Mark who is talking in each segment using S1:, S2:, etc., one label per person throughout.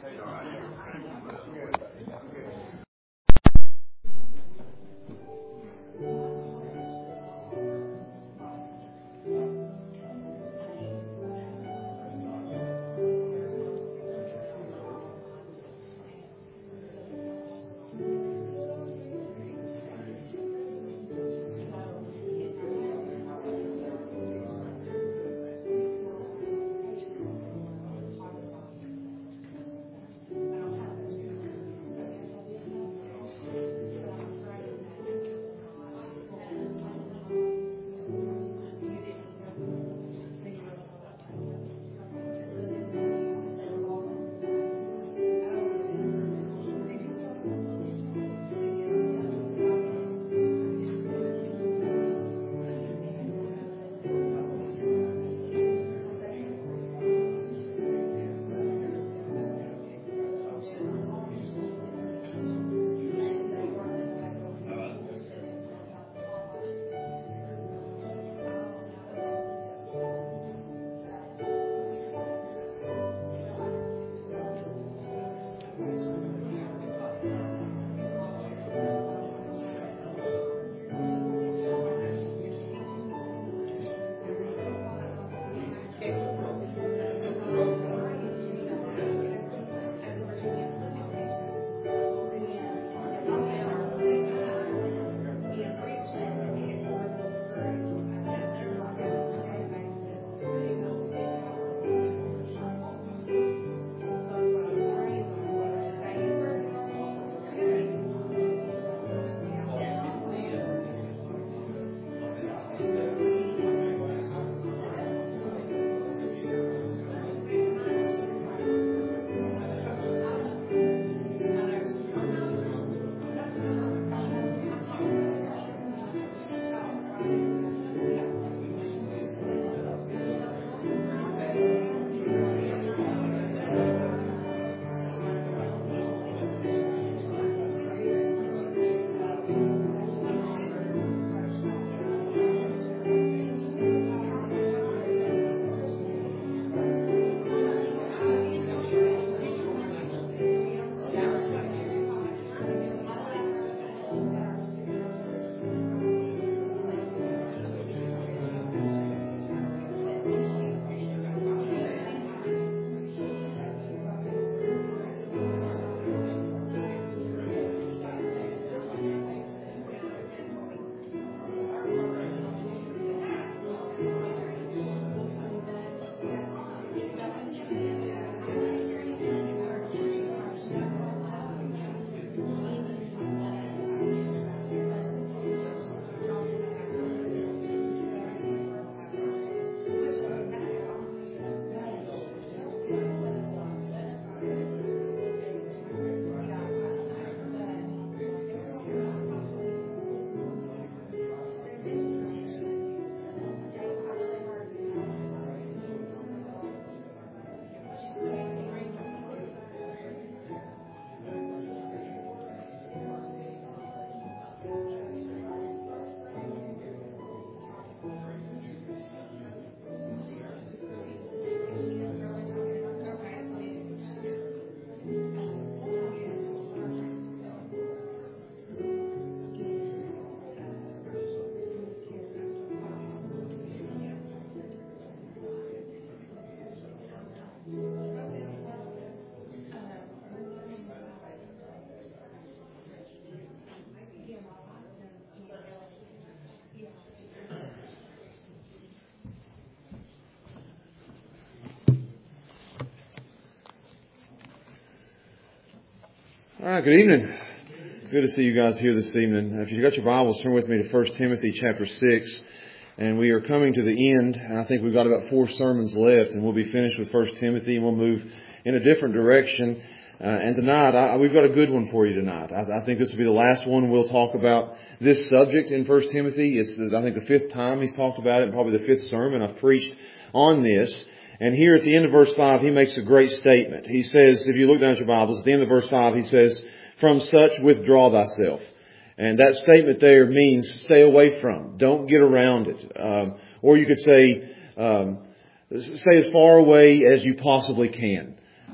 S1: All right, good evening. Good to see you guys here this evening. If you've got your Bibles, turn with me to 1 Timothy chapter 6. And we are coming to the end. And I think we've got about 4 sermons left, and we'll be finished with 1 Timothy, and we'll move in a different direction. And tonight, we've got a good one for you tonight. I think this will be the last one we'll talk about this subject in 1 Timothy. It's, I think, the 5th time he's talked about it, and probably the 5th sermon I've preached on this. And here at the end of verse 5, he makes a great statement. He says, if you look down at your Bibles, at the end of verse 5, he says, "From such withdraw thyself." And that statement there means stay away from. Don't get around it. Or you could say, stay as far away as you possibly can.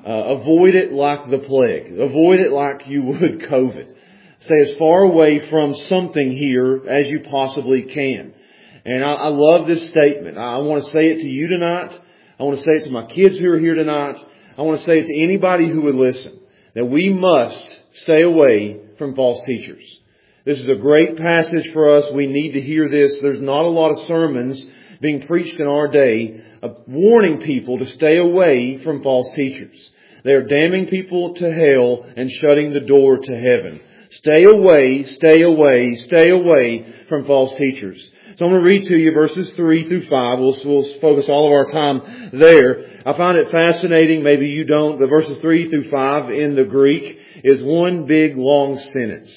S1: Avoid it like the plague. Avoid it like you would COVID. Stay as far away from something here as you possibly can. And I love this statement. I want to say it to you tonight. I want to say it to my kids who are here tonight. I want to say it to anybody who would listen. That we must stay away from false teachers. This is a great passage for us. We need to hear this. There's not a lot of sermons being preached in our day warning people to stay away from false teachers. They are damning people to hell and shutting the door to heaven. Stay away, stay away, stay away from false teachers. So I'm going to read to you verses 3 through 5. We'll focus all of our time there. I find it fascinating. Maybe you don't. The verses 3 through 5 in the Greek is one big long sentence.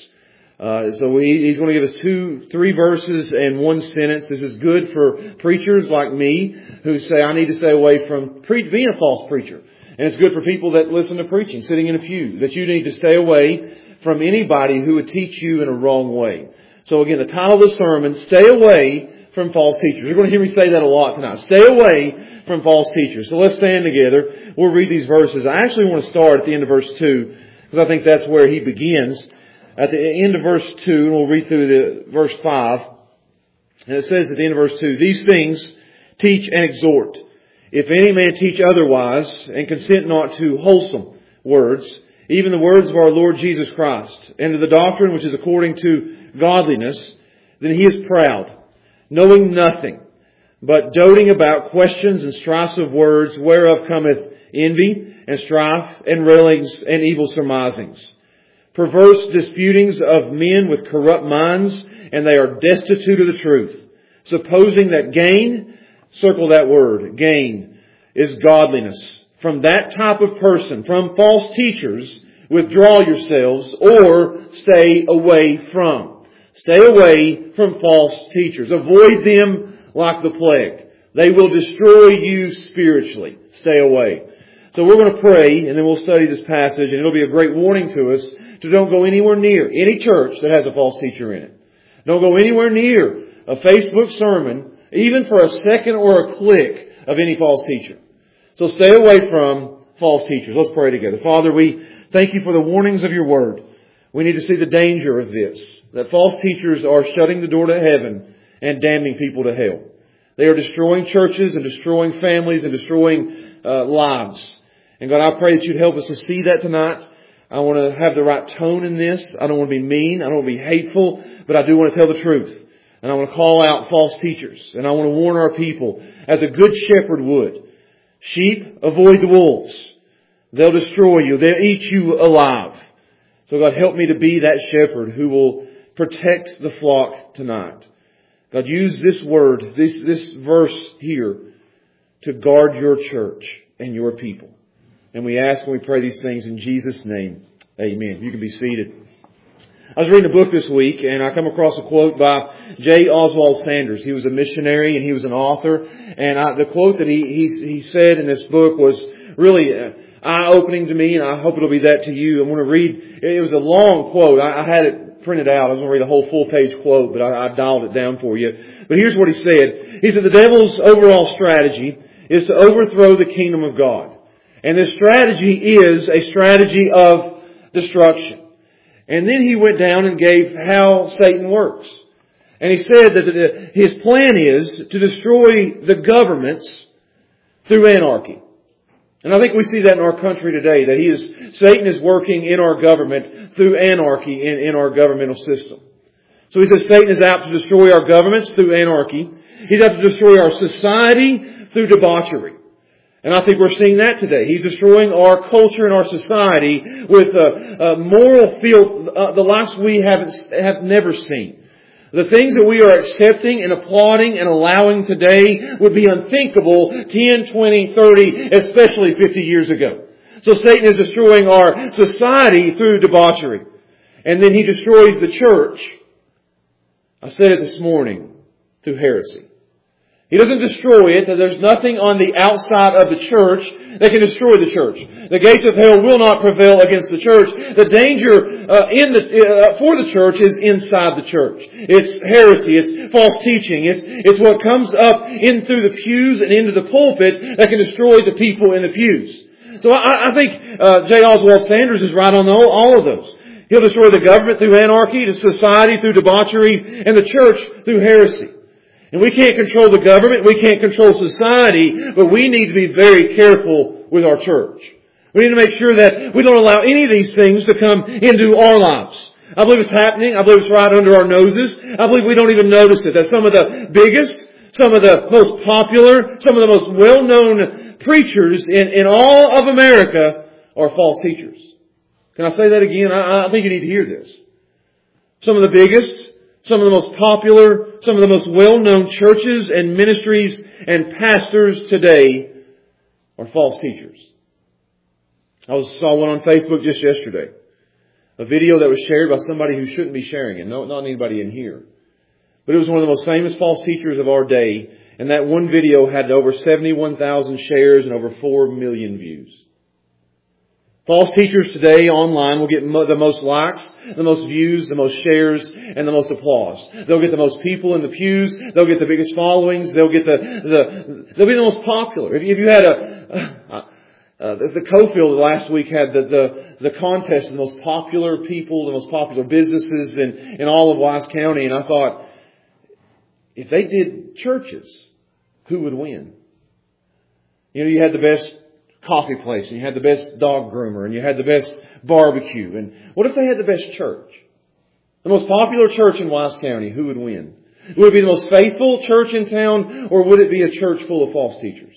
S1: So he's going to give us 3 verses and one sentence. This is good for preachers like me who say, I need to stay away from being a false preacher. And it's good for people that listen to preaching, sitting in a pew, that you need to stay away from anybody who would teach you in a wrong way. So again, the title of the sermon, Stay Away from False Teachers. You're going to hear me say that a lot tonight. Stay away from false teachers. So let's stand together. We'll read these verses. I actually want to start at the end of verse 2 because I think that's where he begins. At the end of verse 2, and we'll read through the verse 5. And it says at the end of verse 2, These things teach and exhort. If any man teach otherwise, and consent not to wholesome words, even the words of our Lord Jesus Christ, and to the doctrine which is according to godliness, then he is proud, knowing nothing, but doting about questions and strifes of words, whereof cometh envy, and strife, and railings, and evil surmisings. Perverse disputings of men with corrupt minds, and they are destitute of the truth, supposing that gain, circle that word, gain, is godliness. From that type of person, from false teachers, withdraw yourselves or stay away from. Stay away from false teachers. Avoid them like the plague. They will destroy you spiritually. Stay away. So we're going to pray and then we'll study this passage, and it'll be a great warning to us to don't go anywhere near any church that has a false teacher in it. Don't go anywhere near a Facebook sermon, even for a second or a click of any false teacher. So stay away from false teachers. Let's pray together. Father, we thank you for the warnings of your word. We need to see the danger of this, that false teachers are shutting the door to heaven and damning people to hell. They are destroying churches and destroying families and destroying lives. And God, I pray that you'd help us to see that tonight. I want to have the right tone in this. I don't want to be mean. I don't want to be hateful, but I do want to tell the truth. And I want to call out false teachers. And I want to warn our people as a good shepherd would. Sheep, avoid the wolves. They'll destroy you. They'll eat you alive. So God, help me to be that shepherd who will protect the flock tonight. God, use this word, this verse here to guard your church and your people. And we ask and we pray these things in Jesus' name. Amen. You can be seated. I was reading a book this week and I come across a quote by J. Oswald Sanders. He was a missionary and he was an author. And the quote that he said in this book was really eye-opening to me, and I hope it'll be that to you. I'm going to read. It was a long quote. I had it printed out. I was going to read a whole full-page quote, but I dialed it down for you. But here's what he said. He said, the devil's overall strategy is to overthrow the kingdom of God. And this strategy is a strategy of destruction. And then he went down and gave how Satan works. And he said that his plan is to destroy the governments through anarchy. And I think we see that in our country today, that Satan is working in our government through anarchy in our governmental system. So he says Satan is out to destroy our governments through anarchy. He's out to destroy our society through debauchery. And I think we're seeing that today. He's destroying our culture and our society with moral filth, the likes we have never seen. The things that we are accepting and applauding and allowing today would be unthinkable 10, 20, 30, especially 50 years ago. So Satan is destroying our society through debauchery. And then he destroys the church. I said it this morning, through heresy. He doesn't destroy it. There's nothing on the outside of the church that can destroy the church. The gates of hell will not prevail against the church. The danger for the church is inside the church. It's heresy. It's false teaching. It's what comes up in through the pews and into the pulpit that can destroy the people in the pews. So I think J. Oswald Sanders is right on all of those. He'll destroy the government through anarchy, the society through debauchery, and the church through heresy. And we can't control the government, we can't control society, but we need to be very careful with our church. We need to make sure that we don't allow any of these things to come into our lives. I believe it's happening. I believe it's right under our noses. I believe we don't even notice it. That some of the biggest, some of the most popular, some of the most well-known preachers in all of America are false teachers. Can I say that again? I think you need to hear this. Some of the biggest, some of the most popular, some of the most well-known churches and ministries and pastors today are false teachers. I saw one on Facebook just yesterday. A video that was shared by somebody who shouldn't be sharing it. No, not anybody in here. But it was one of the most famous false teachers of our day. And that one video had over 71,000 shares and over 4 million views. False teachers today online will get the most likes, the most views, the most shares, and the most applause. They'll get the most people in the pews. They'll get the biggest followings. They'll get they'll be the most popular. If you had the Cofield last week had the contest of the most popular people, the most popular businesses in all of Wise County. And I thought, if they did churches, who would win? You know, you had the best coffee place, and you had the best dog groomer, and you had the best barbecue. And what if they had the best church? The most popular church in Wise County, who would win? Would it be the most faithful church in town, or would it be a church full of false teachers?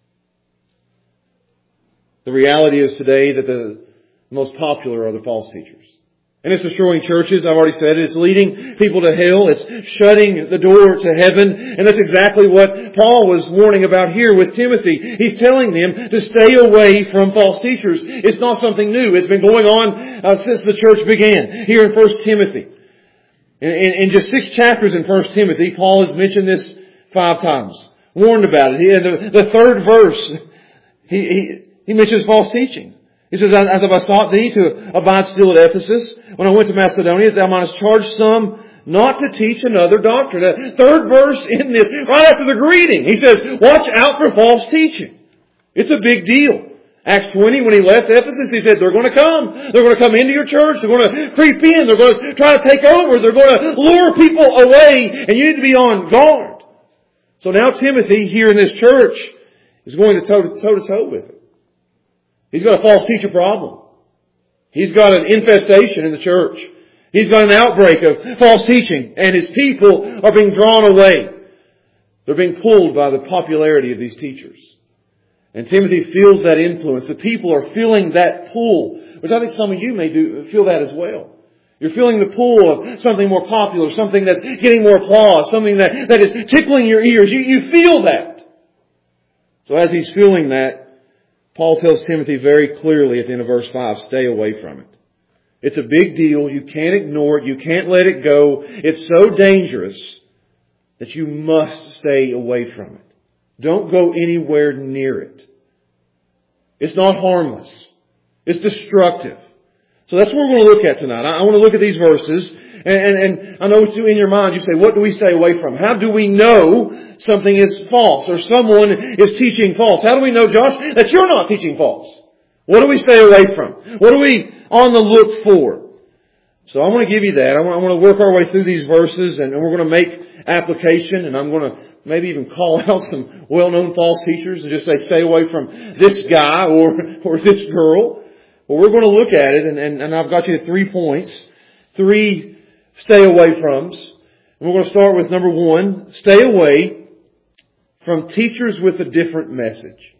S1: The reality is today that the most popular are the false teachers. And it's destroying churches. I've already said it. It's leading people to hell. It's shutting the door to heaven. And that's exactly what Paul was warning about here with Timothy. He's telling them to stay away from false teachers. It's not something new. It's been going on since the church began. Here in 1 Timothy. In just 6 chapters in 1 Timothy, Paul has mentioned this 5 times. Warned about it. In the 3rd verse, he mentions false teaching. He says, as I besought thee to abide still at Ephesus, when I went to Macedonia, thou mightest charge some not to teach another doctrine. The 3rd verse in this, right after the greeting, he says, watch out for false teaching. It's a big deal. Acts 20, when he left Ephesus, he said, they're going to come. They're going to come into your church. They're going to creep in. They're going to try to take over. They're going to lure people away, and you need to be on guard. So now Timothy, here in this church, is going to toe-to-toe with it. He's got a false teacher problem. He's got an infestation in the church. He's got an outbreak of false teaching, and his people are being drawn away. They're being pulled by the popularity of these teachers. And Timothy feels that influence. The people are feeling that pull, which I think some of you may feel that as well. You're feeling the pull of something more popular, something that's getting more applause, something that is tickling your ears. You feel that. So as he's feeling that, Paul tells Timothy very clearly at the end of verse 5, stay away from it. It's a big deal. You can't ignore it. You can't let it go. It's so dangerous that you must stay away from it. Don't go anywhere near it. It's not harmless. It's destructive. So that's what we're going to look at tonight. I want to look at these verses, and I know in your mind you say, what do we stay away from? How do we know something is false or someone is teaching false? How do we know, Josh, that you're not teaching false? What do we stay away from? What are we on the look for? So I want to give you that. I want to work our way through these verses, and we're going to make application, and I'm going to maybe even call out some well-known false teachers and just say, stay away from this guy or this girl. Well, we're going to look at it, and I've got you 3 points. 3 stay away froms. And we're going to start with number 1. Stay away from teachers with a different message.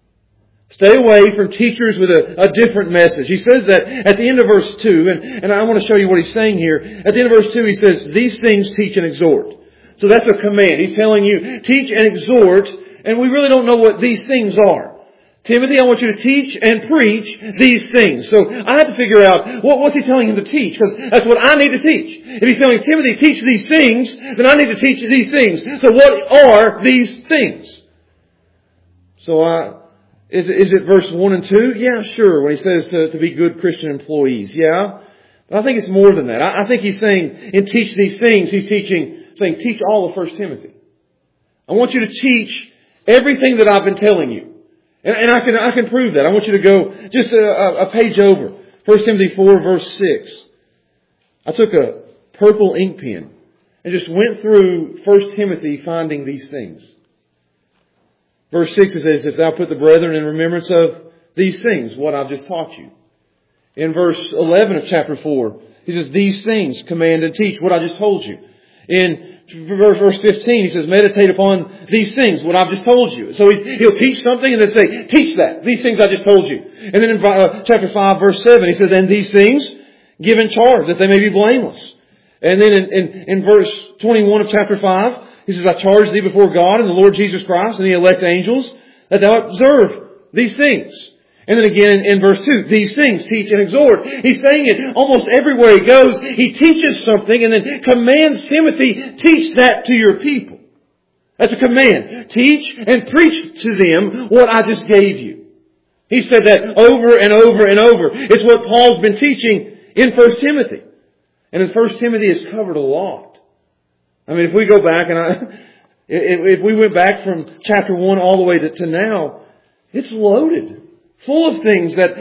S1: Stay away from teachers with a different message. He says that at the end of verse 2, and I want to show you what he's saying here. At the end of verse 2, he says, these things teach and exhort. So that's a command. He's telling you, teach and exhort, and we really don't know what these things are. Timothy, I want you to teach and preach these things. So I have to figure out what's he telling him to teach, because that's what I need to teach. If he's telling Timothy, teach these things, then I need to teach these things. So what are these things? So is it verse 1 and 2? Yeah, sure. When he says to be good Christian employees. Yeah. But I think it's more than that. I think he's saying, in teach these things, he's saying teach all of 1 Timothy. I want you to teach everything that I've been telling you. And I can prove that. I want you to go just a page over. 1 Timothy 4 verse 6. I took a purple ink pen and just went through 1 Timothy finding these things. Verse 6 it says, if thou put the brethren in remembrance of these things, what I've just taught you. In verse 11 of chapter 4, he says, these things command and teach what I just told you. In verse 15, he says, meditate upon these things, what I've just told you. So he'll teach something and then say, teach that. These things I just told you. And then in chapter 5, verse 7, he says, and these things give in charge, that they may be blameless. And then in verse 21 of chapter 5, he says, I charge thee before God and the Lord Jesus Christ and the elect angels, that thou observe these things. And then again in verse 2, these things teach and exhort. He's saying it almost everywhere he goes. He teaches something and then commands Timothy, teach that to your people. That's a command. Teach and preach to them what I just gave you. He said that over and over and over. It's what Paul's been teaching in 1 Timothy. And in 1 Timothy it's covered a lot. I mean, if we go back and if we went back from chapter 1 all the way to now, it's loaded. Full of things that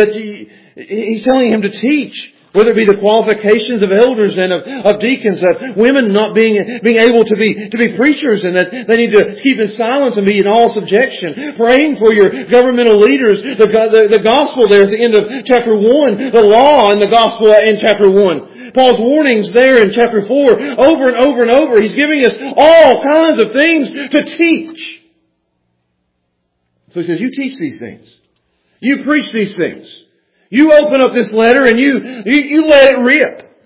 S1: he's telling him to teach. Whether it be the qualifications of elders and of deacons, of women not being able to be preachers, and that they need to keep in silence and be in all subjection. Praying for your governmental leaders. The gospel there at the end of chapter 1. The law and the gospel in chapter 1. Paul's warnings there in chapter 4. Over and over and over. He's giving us all kinds of things to teach. So he says, you teach these things. You preach these things. You open up this letter and you let it rip.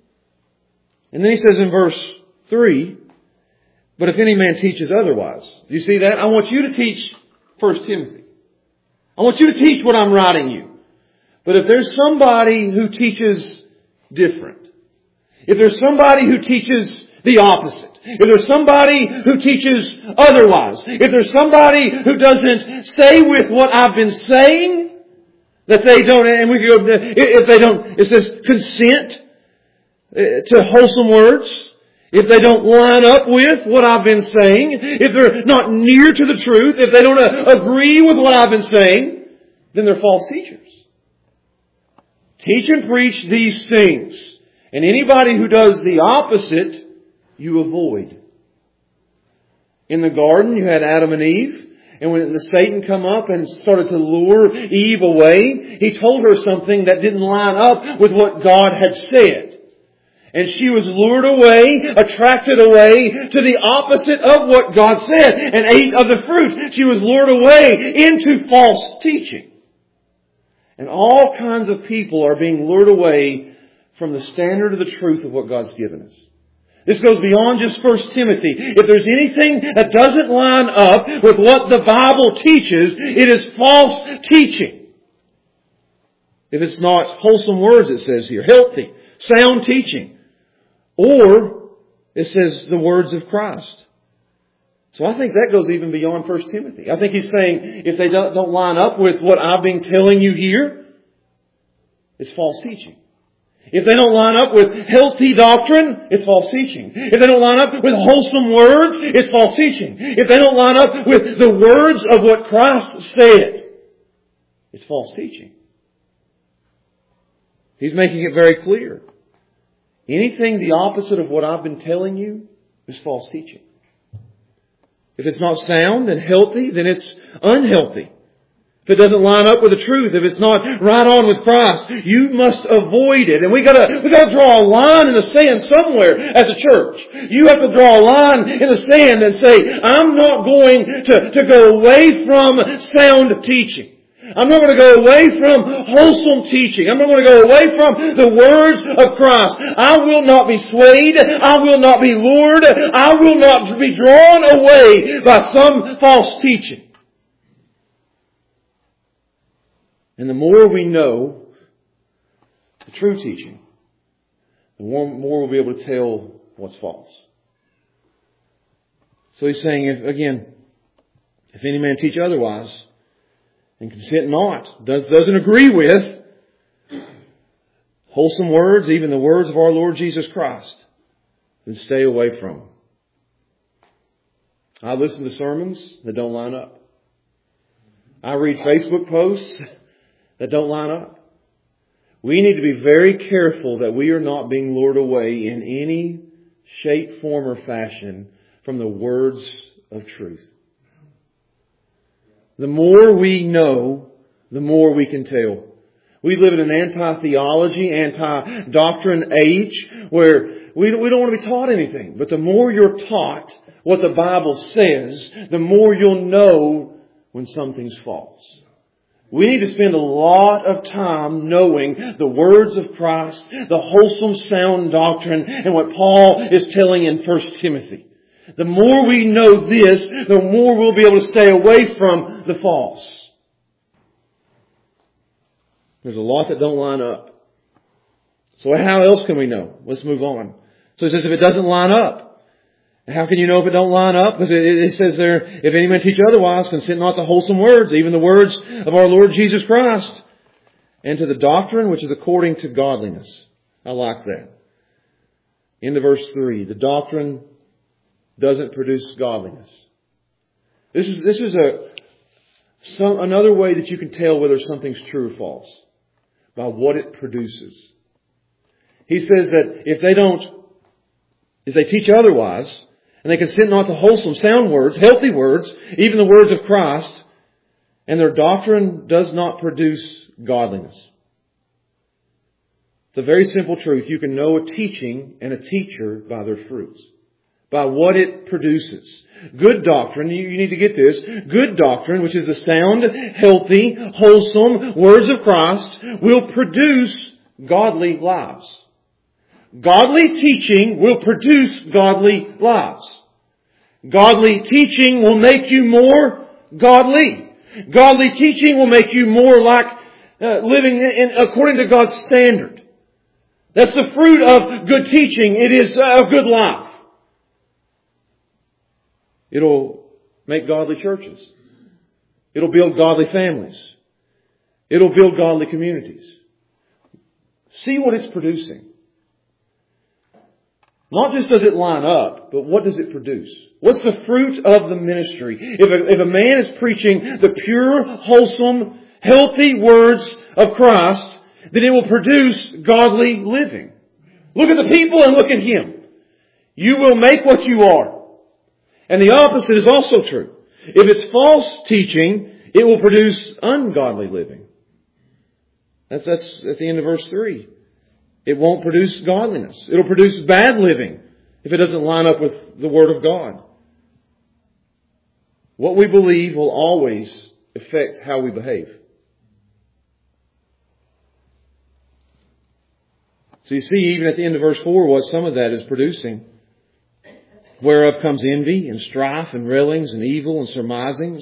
S1: And then he says in verse 3, but if any man teaches otherwise. Do you see that? I want you to teach 1 Timothy. I want you to teach what I'm writing you. But if there's somebody who teaches different, if there's somebody who teaches the opposite, if there's somebody who teaches otherwise, if there's somebody who doesn't stay with what I've been saying, that they don't, and we go, if they don't, it says consent to wholesome words, if they don't line up with what I've been saying, if they're not near to the truth, if they don't agree with what I've been saying, then they're false teachers. Teach and preach these things. And anybody who does the opposite, you avoid. In the garden, you had Adam and Eve. And when the Satan come up and started to lure Eve away, he told her something that didn't line up with what God had said. And she was lured away, attracted away to the opposite of what God said and ate of the fruit. She was lured away into false teaching. And all kinds of people are being lured away from the standard of the truth of what God's given us. This goes beyond just 1 Timothy. If there's anything that doesn't line up with what the Bible teaches, it is false teaching. If it's not wholesome words, it says here, healthy, sound teaching. Or it says the words of Christ. So I think that goes even beyond 1 Timothy. I think he's saying if they don't line up with what I've been telling you here, it's false teaching. If they don't line up with healthy doctrine, it's false teaching. If they don't line up with wholesome words, it's false teaching. If they don't line up with the words of what Christ said, it's false teaching. He's making it very clear. Anything the opposite of what I've been telling you is false teaching. If it's not sound and healthy, then it's unhealthy. If it doesn't line up with the truth, if it's not right on with Christ, you must avoid it. And we gotta draw a line in the sand somewhere as a church. You have to draw a line in the sand and say, I'm not going to go away from sound teaching. I'm not going to go away from wholesome teaching. I'm not going to go away from the words of Christ. I will not be swayed. I will not be lured. I will not be drawn away by some false teaching. And the more we know the true teaching, the more we'll be able to tell what's false. So he's saying, if any man teach otherwise, and consent not, doesn't agree with wholesome words, even the words of our Lord Jesus Christ, then stay away from them. I listen to sermons that don't line up. I read Facebook posts that don't line up. We need to be very careful that we are not being lured away in any shape, form, or fashion from the words of truth. The more we know, the more we can tell. We live in an anti-theology, anti-doctrine age where we don't want to be taught anything. But the more you're taught what the Bible says, the more you'll know when something's false. We need to spend a lot of time knowing the words of Christ, the wholesome, sound doctrine, and what Paul is telling in 1 Timothy. The more we know this, the more we'll be able to stay away from the false. There's a lot that don't line up. So how else can we know? Let's move on. So it says if it doesn't line up, how can you know if it don't line up? Because it says there, if any man teach otherwise, consent not to wholesome words, even the words of our Lord Jesus Christ, and to the doctrine which is according to godliness. I like that. Into verse 3, the doctrine doesn't produce godliness. This is another way that you can tell whether something's true or false. By what it produces. He says that if they teach otherwise, and they consent not to wholesome, sound words, healthy words, even the words of Christ, and their doctrine does not produce godliness. It's a very simple truth. You can know a teaching and a teacher by their fruits. By what it produces. Good doctrine, you need to get this, good doctrine, which is the sound, healthy, wholesome words of Christ, will produce godly lives. Godly teaching will produce godly lives. Godly teaching will make you more godly. Godly teaching will make you more like living according to God's standard. That's the fruit of good teaching. It is a good life. It'll make godly churches. It'll build godly families. It'll build godly communities. See what it's producing. Not just does it line up, but what does it produce? What's the fruit of the ministry? If a man is preaching the pure, wholesome, healthy words of Christ, then it will produce godly living. Look at the people and look at him. You will make what you are. And the opposite is also true. If it's false teaching, it will produce ungodly living. That's at the end of verse 3. It won't produce godliness. It'll produce bad living if it doesn't line up with the Word of God. What we believe will always affect how we behave. So you see, even at the end of verse 4, what some of that is producing. Whereof comes envy and strife and railings and evil and surmisings.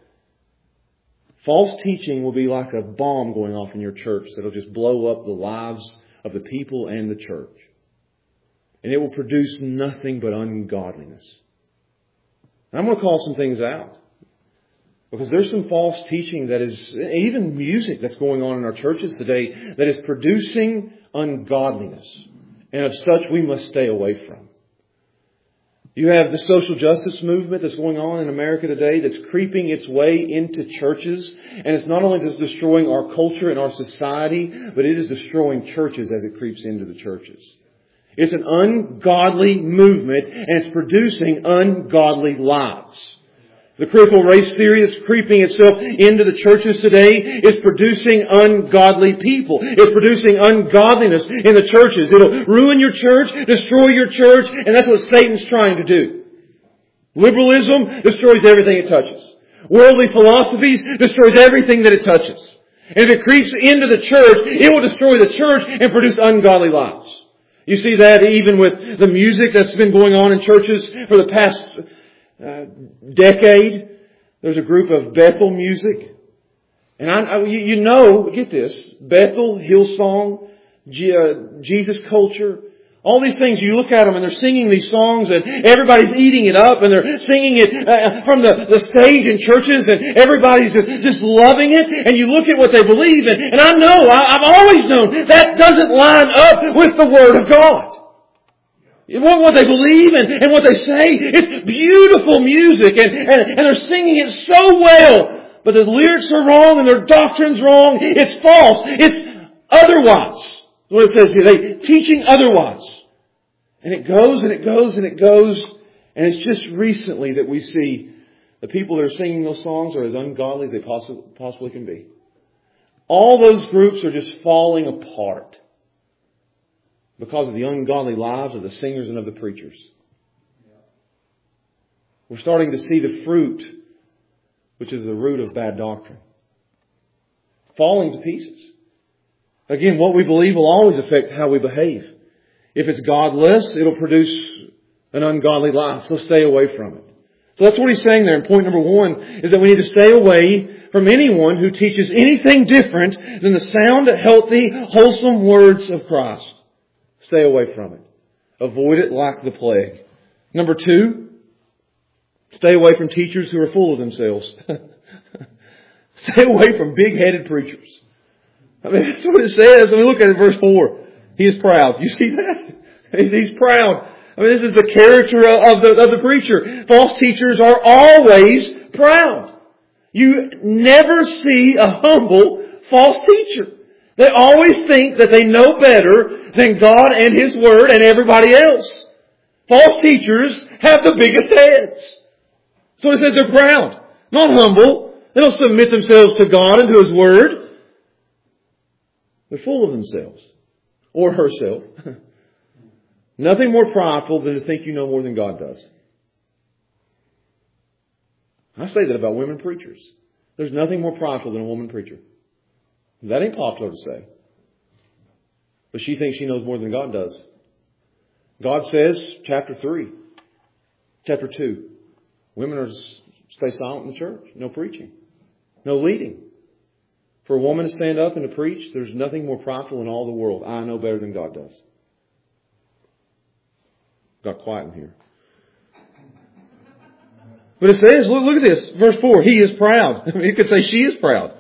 S1: False teaching will be like a bomb going off in your church that'll just blow up the lives of the people and the church. And it will produce nothing but ungodliness. And I'm going to call some things out. Because there's some false teaching that is, even music that's going on in our churches today, that is producing ungodliness. And of such we must stay away from. You have the social justice movement that's going on in America today that's creeping its way into churches. And it's not only just destroying our culture and our society, but it is destroying churches as it creeps into the churches. It's an ungodly movement and it's producing ungodly lives. The critical race theory that's creeping itself into the churches today is producing ungodly people. It's producing ungodliness in the churches. It'll ruin your church, destroy your church, and that's what Satan's trying to do. Liberalism destroys everything it touches. Worldly philosophies destroys everything that it touches. And if it creeps into the church, it will destroy the church and produce ungodly lives. You see that even with the music that's been going on in churches for the past decade. There's a group of Bethel music. And get this, Bethel, Hillsong, Jesus Culture, all these things, you look at them and they're singing these songs and everybody's eating it up and they're singing it from the stage in churches and everybody's just loving it. And you look at what they believe in. And I've always known that doesn't line up with the Word of God. What they believe and what they say, it's beautiful music and they're singing it so well. But the lyrics are wrong and their doctrine's wrong. It's false. It's otherwise. That's what it says here. They teaching otherwise. And it goes and it goes and it goes. And it's just recently that we see the people that are singing those songs are as ungodly as they possibly can be. All those groups are just falling apart because of the ungodly lives of the singers and of the preachers. We're starting to see the fruit, which is the root of bad doctrine, falling to pieces. Again, what we believe will always affect how we behave. If it's godless, it'll produce an ungodly life. So stay away from it. So that's what he's saying there. And point number 1 is that we need to stay away from anyone who teaches anything different than the sound, healthy, wholesome words of Christ. Stay away from it. Avoid it like the plague. Number 2, stay away from teachers who are full of themselves. Stay away from big-headed preachers. I mean, that's what it says. I mean, look at it, verse 4. He is proud. You see that? He's proud. I mean, this is the character of the preacher. False teachers are always proud. You never see a humble false teacher. They always think that they know better than God and His Word and everybody else. False teachers have the biggest heads. So it says they're proud, not humble. They don't submit themselves to God and to His Word. They're full of themselves. Or herself. Nothing more prideful than to think you know more than God does. I say that about women preachers. There's nothing more prideful than a woman preacher. That ain't popular to say. But she thinks she knows more than God does. God says, chapter 2, women are to stay silent in the church. No preaching. No leading. For a woman to stand up and to preach, there's nothing more prideful in all the world. I know better than God does. Got quiet in here. But it says, look at this, verse 4, he is proud. I mean, you could say she is proud.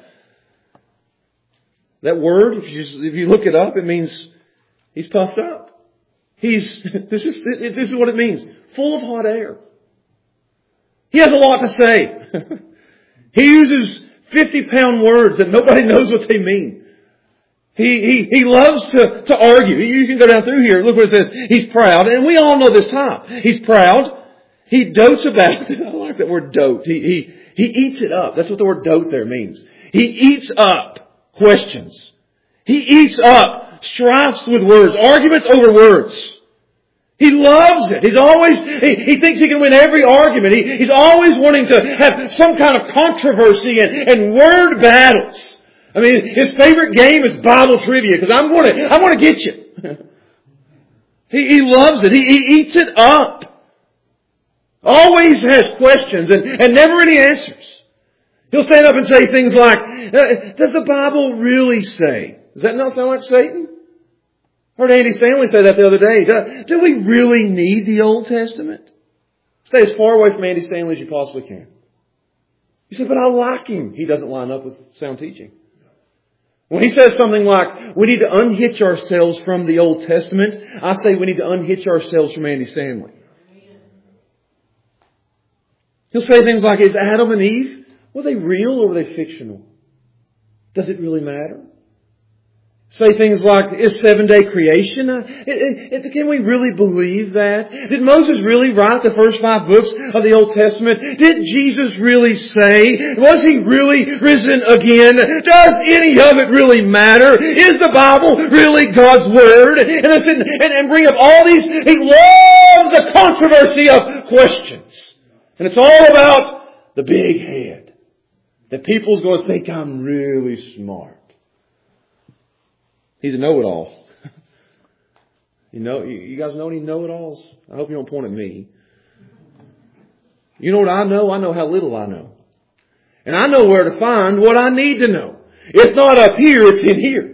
S1: That word, if you look it up, it means he's puffed up. This is what it means. Full of hot air. He has a lot to say. He uses 50-pound words that nobody knows what they mean. He loves to argue. You can go down through here. Look what it says. He's proud. And we all know this type. He's proud. He dotes about it. I like that word dote. He eats it up. That's what the word dote there means. He eats up questions. He eats up strifes with words. Arguments over words. He loves it. He thinks he can win every argument. He's always wanting to have some kind of controversy and word battles. I mean, his favorite game is Bible trivia because I'm going to get you. He loves it. He eats it up. Always has questions and never any answers. He'll stand up and say things like, does the Bible really say? Does that not sound like Satan? I heard Andy Stanley say that the other day. Do we really need the Old Testament? Stay as far away from Andy Stanley as you possibly can. You say, but I like him. He doesn't line up with sound teaching. When he says something like, we need to unhitch ourselves from the Old Testament, I say we need to unhitch ourselves from Andy Stanley. He'll say things like, is Adam and Eve, were they real or were they fictional? Does it really matter? Say things like, is 7-day creation? Can we really believe that? Did Moses really write the first 5 books of the Old Testament? Did Jesus really say? Was He really risen again? Does any of it really matter? Is the Bible really God's Word? And I said, and bring up all these. He loves the controversy of questions. And it's all about the big head. That people's going to think I'm really smart. He's a know-it-all. You guys know any know-it-alls? I hope you don't point at me. You know what I know? I know how little I know. And I know where to find what I need to know. It's not up here, it's in here.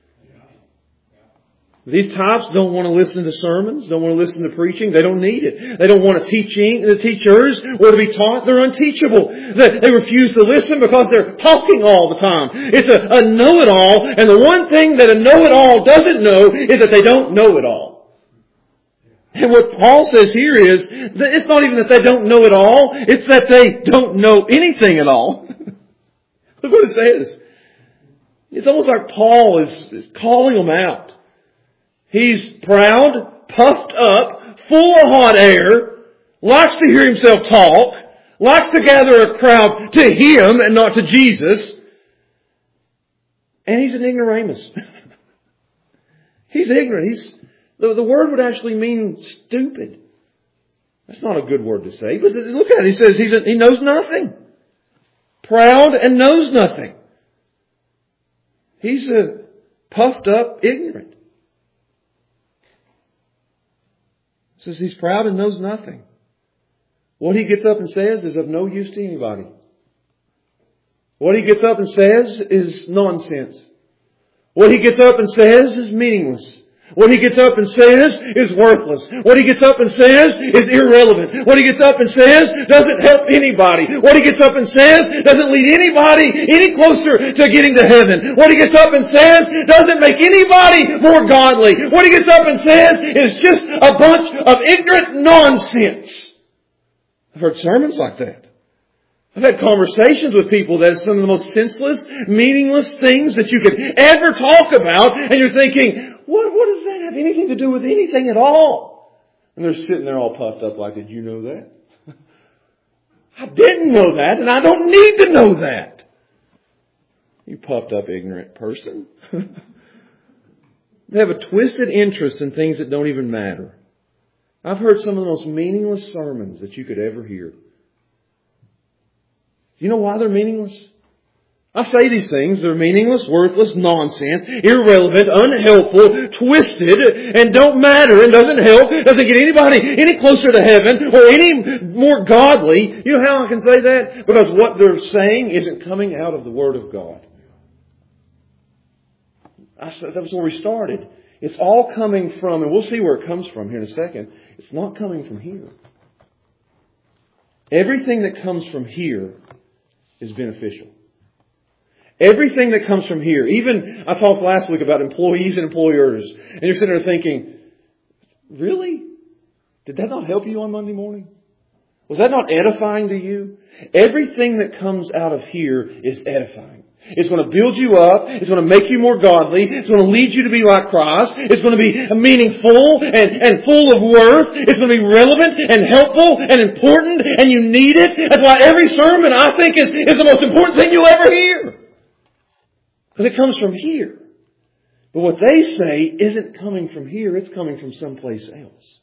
S1: These types don't want to listen to sermons, don't want to listen to preaching. They don't need it. They don't want the teachers or to be taught. They're unteachable. They refuse to listen because they're talking all the time. It's a know-it-all, and the one thing that a know-it-all doesn't know is that they don't know it all. And what Paul says here is that it's not even that they don't know it all, it's that they don't know anything at all. Look what it says. It's almost like Paul is calling them out. He's proud, puffed up, full of hot air, likes to hear himself talk, likes to gather a crowd to him and not to Jesus. And he's an ignoramus. He's ignorant. The word would actually mean stupid. That's not a good word to say. But look at it. He says he knows nothing. Proud and knows nothing. He's a puffed up ignorant. It says he's proud and knows nothing. What he gets up and says is of no use to anybody. What he gets up and says is nonsense. What he gets up and says is meaningless. What he gets up and says is worthless. What he gets up and says is irrelevant. What he gets up and says doesn't help anybody. What he gets up and says doesn't lead anybody any closer to getting to heaven. What he gets up and says doesn't make anybody more godly. What he gets up and says is just a bunch of ignorant nonsense. I've heard sermons like that. I've had conversations with people that are some of the most senseless, meaningless things that you could ever talk about, and you're thinking, what does that have anything to do with anything at all? And they're sitting there all puffed up like, did you know that? I didn't know that, and I don't need to know that. You puffed up ignorant person. They have a twisted interest in things that don't even matter. I've heard some of the most meaningless sermons that you could ever hear. You know why they're meaningless? I say these things, they're meaningless, worthless, nonsense, irrelevant, unhelpful, twisted, and don't matter, and doesn't help, doesn't get anybody any closer to heaven, or any more godly. You know how I can say that? Because what they're saying isn't coming out of the Word of God. That was where we started. It's all coming from, and we'll see where it comes from here in a second, it's not coming from here. Everything that comes from here is beneficial. Everything that comes from here. Even, I talked last week about employees and employers. And you're sitting there thinking, really? Did that not help you on Monday morning? Was that not edifying to you? Everything that comes out of here is edifying. It's going to build you up. It's going to make you more godly. It's going to lead you to be like Christ. It's going to be meaningful and full of worth. It's going to be relevant and helpful and important, and you need it. That's why every sermon, I think, is the most important thing you'll ever hear. Because it comes from here. But what they say isn't coming from here. It's coming from someplace else.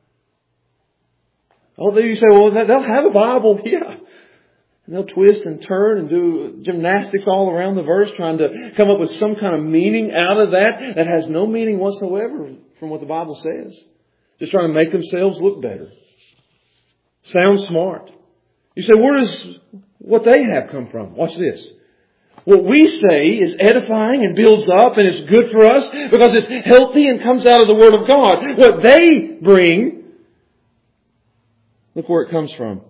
S1: Although you say, well, they'll have a Bible. Yeah. And they'll twist and turn and do gymnastics all around the verse, trying to come up with some kind of meaning out of that has no meaning whatsoever from what the Bible says. Just trying to make themselves look better. Sound smart. You say, where does what they have come from? Watch this. What we say is edifying and builds up and it's good for us because it's healthy and comes out of the Word of God. What they bring, look where it comes from.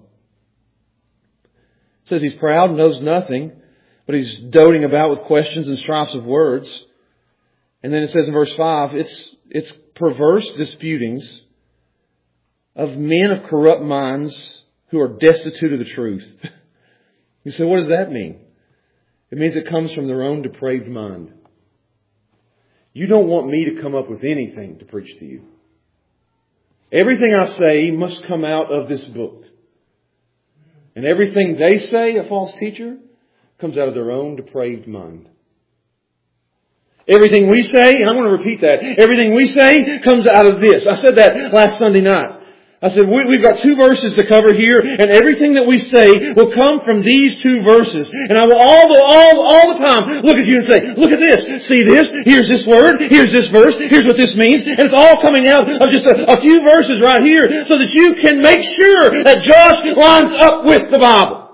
S1: It says he's proud, knows nothing, but he's doting about with questions and strifes of words. And then it says in verse 5, it's perverse disputings of men of corrupt minds who are destitute of the truth. You say, what does that mean? It means it comes from their own depraved mind. You don't want me to come up with anything to preach to you. Everything I say must come out of this book. And everything they say, a false teacher, comes out of their own depraved mind. Everything we say, and I'm going to repeat that, everything we say comes out of this. I said that last Sunday night. I said, we've got 2 verses to cover here, and everything that we say will come from these 2 verses. And I will all the time look at you and say, look at this, see this, here's this word, here's this verse, here's what this means. And it's all coming out of just a few verses right here so that you can make sure that Josh lines up with the Bible.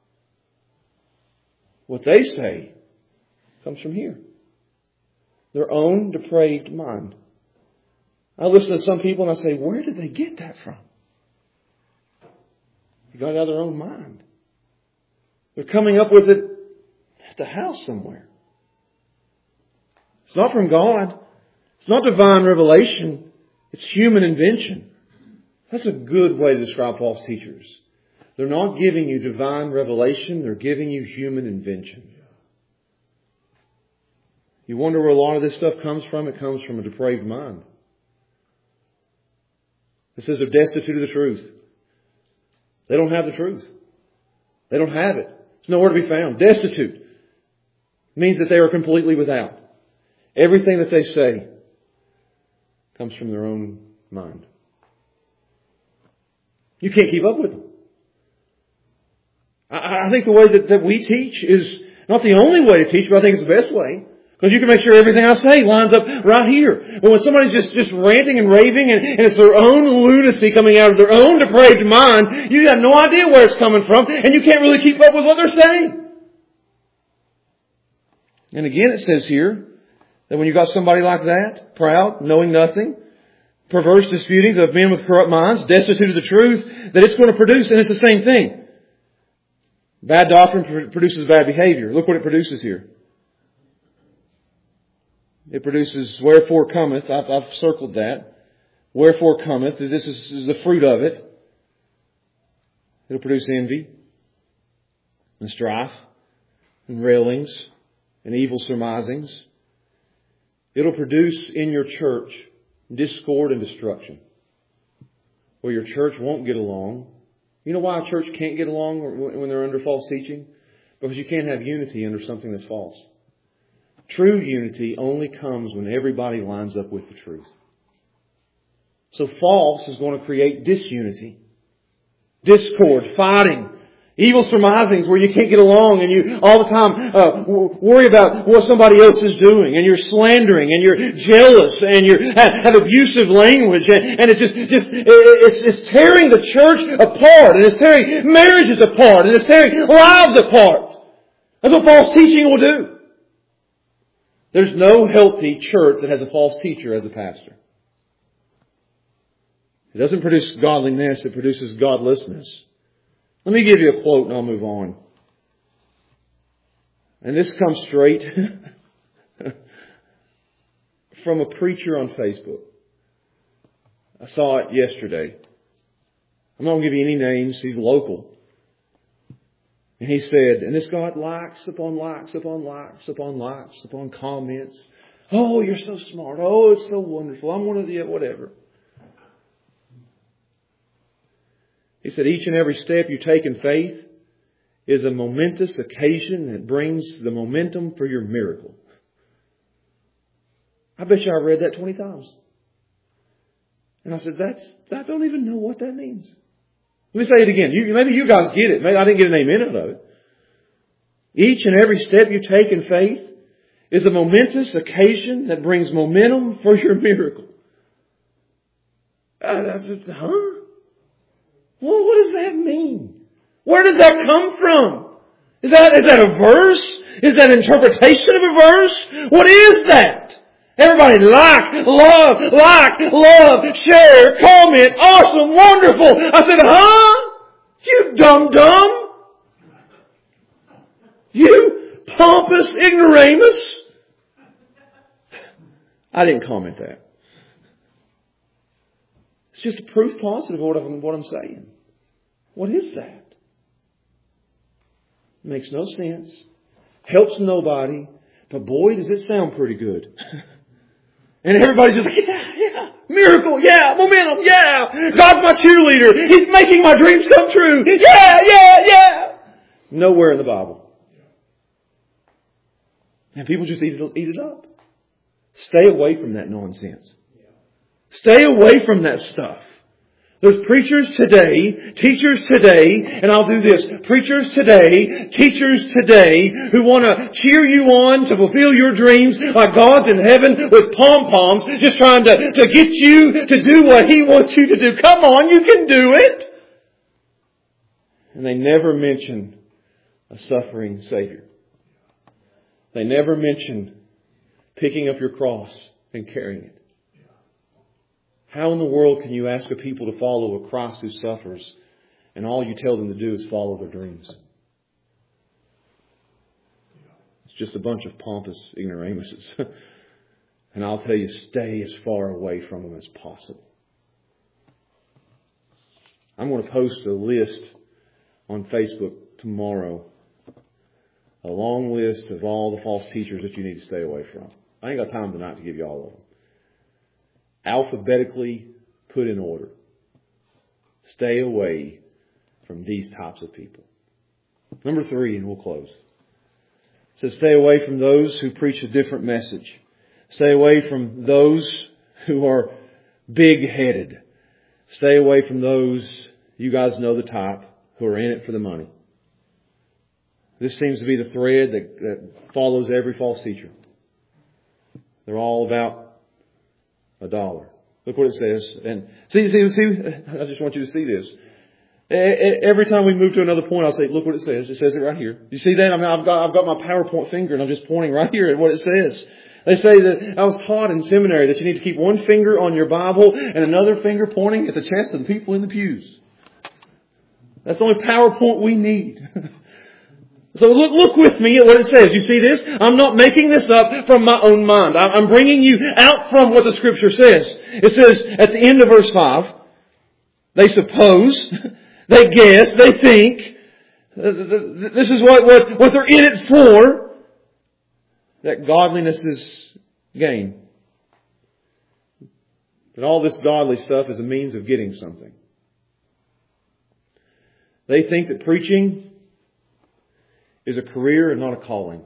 S1: What they say comes from here. Their own depraved mind. I listen to some people and I say, where did they get that from? They got it out of their own mind. They're coming up with it at the house somewhere. It's not from God. It's not divine revelation. It's human invention. That's a good way to describe false teachers. They're not giving you divine revelation. They're giving you human invention. You wonder where a lot of this stuff comes from? It comes from a depraved mind. It says they're destitute of the truth. They don't have the truth. They don't have it. It's nowhere to be found. Destitute means that they are completely without. Everything that they say comes from their own mind. You can't keep up with them. I think the way that we teach is not the only way to teach, but I think it's the best way. Because you can make sure everything I say lines up right here. But when somebody's just ranting and raving and it's their own lunacy coming out of their own depraved mind, you have no idea where it's coming from and you can't really keep up with what they're saying. And again it says here that when you've got somebody like that, proud, knowing nothing, perverse disputings of men with corrupt minds, destitute of the truth, that it's going to produce, and it's the same thing. Bad doctrine produces bad behavior. Look what it produces here. It produces wherefore cometh. I've circled that. Wherefore cometh. This is the fruit of it. It'll produce envy and strife and railings and evil surmisings. It'll produce in your church discord and destruction. Where your church won't get along. You know why a church can't get along when they're under false teaching? Because you can't have unity under something that's false. True unity only comes when everybody lines up with the truth. So false is going to create disunity, discord, fighting, evil surmisings where you can't get along and you all the time worry about what somebody else is doing, and you're slandering and you're jealous and you have abusive language, and it's tearing the church apart, and it's tearing marriages apart, and it's tearing lives apart. That's what false teaching will do. There's no healthy church that has a false teacher as a pastor. It doesn't produce godliness, it produces godlessness. Let me give you a quote and I'll move on. And this comes straight from a preacher on Facebook. I saw it yesterday. I'm not going to give you any names. He's local. And he said, and this got likes upon likes upon likes upon likes upon comments. Oh, you're so smart. Oh, it's so wonderful. I'm one of the whatever. He said, each and every step you take in faith is a momentous occasion that brings the momentum for your miracle. I bet you I read that 20 times. And I said, I don't even know what that means. Let me say it again. Maybe you guys get it. Maybe I didn't get an amen out of it. Each and every step you take in faith is a momentous occasion that brings momentum for your miracle. I said, huh? Well, what does that mean? Where does that come from? Is that a verse? Is that an interpretation of a verse? What is that? Everybody like, love, share, comment, awesome, wonderful. I said, huh? You dumb. You pompous ignoramus. I didn't comment that. It's just a proof positive of what I'm saying. What is that? Makes no sense. Helps nobody. But boy, does it sound pretty good. And everybody's just like, yeah, miracle, yeah, momentum, yeah. God's my cheerleader. He's making my dreams come true. Yeah. Nowhere in the Bible. And people just eat it up. Stay away from that nonsense. Stay away from that stuff. There's preachers today, teachers today, and I'll do this. Preachers today, teachers today, who want to cheer you on to fulfill your dreams like God's in heaven with pom-poms, just trying to get you to do what He wants you to do. Come on, you can do it. And they never mention a suffering Savior. They never mention picking up your cross and carrying it. How in the world can you ask a people to follow a Christ who suffers and all you tell them to do is follow their dreams? It's just a bunch of pompous ignoramuses. And I'll tell you, stay as far away from them as possible. I'm going to post a list on Facebook tomorrow a long list of all the false teachers that you need to stay away from. I ain't got time tonight to give you all of them. Alphabetically put in order. Stay away from these types of people. Number 3, and we'll close. It says stay away from those who preach a different message. Stay away from those who are big-headed. Stay away from those, you guys know the type, who are in it for the money. This seems to be the thread that follows every false teacher. They're all about $1. Look what it says. And see, I just want you to see this. Every time we move to another point, I'll say, look what it says. It says it right here. You see that? I mean, I've got my PowerPoint finger and I'm just pointing right here at what it says. They say that I was taught in seminary that you need to keep one finger on your Bible and another finger pointing at the chest of the people in the pews. That's the only PowerPoint we need. So look with me at what it says. You see this? I'm not making this up from my own mind. I'm bringing you out from what the Scripture says. It says at the end of verse 5, they suppose, they guess, they think, this is what they're in it for, that godliness is gain. That all this godly stuff is a means of getting something. They think that preaching is a career and not a calling.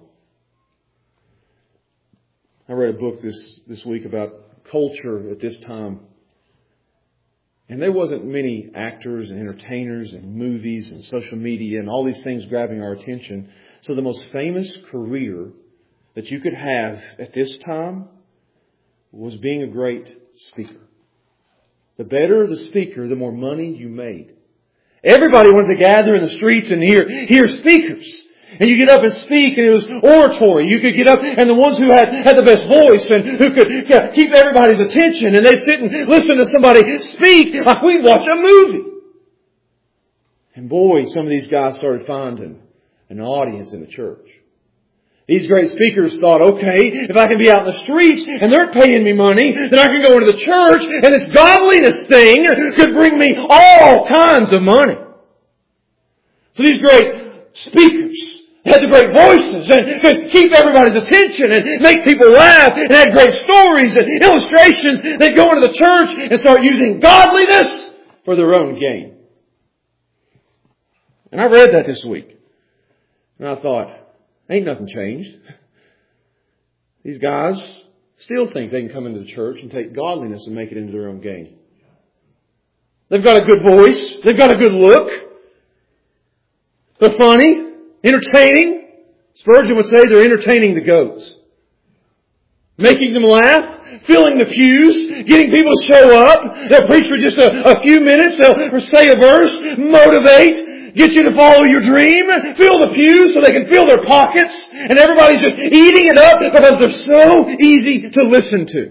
S1: I read a book this week about culture at this time. And there wasn't many actors and entertainers and movies and social media and all these things grabbing our attention. So the most famous career that you could have at this time was being a great speaker. The better the speaker, the more money you made. Everybody wanted to gather in the streets and hear speakers. And you get up and speak, and it was oratory. You could get up, and the ones who had the best voice and who could keep everybody's attention, and they'd sit and listen to somebody speak like we'd watch a movie. And boy, some of these guys started finding an audience in the church. These great speakers thought, okay, if I can be out in the streets and they're paying me money, then I can go into the church, and this godliness thing could bring me all kinds of money. So these great speakers had the great voices and could keep everybody's attention and make people laugh and had great stories and illustrations. They'd go into the church and start using godliness for their own gain. And I read that this week. And I thought, ain't nothing changed. These guys still think they can come into the church and take godliness and make it into their own gain. They've got a good voice. They've got a good look. They're funny. Entertaining. Spurgeon would say they're entertaining the goats. Making them laugh. Filling the pews. Getting people to show up. They'll preach for just a few minutes. They'll say a verse. Motivate. Get you to follow your dream. Fill the pews so they can fill their pockets. And everybody's just eating it up because they're so easy to listen to.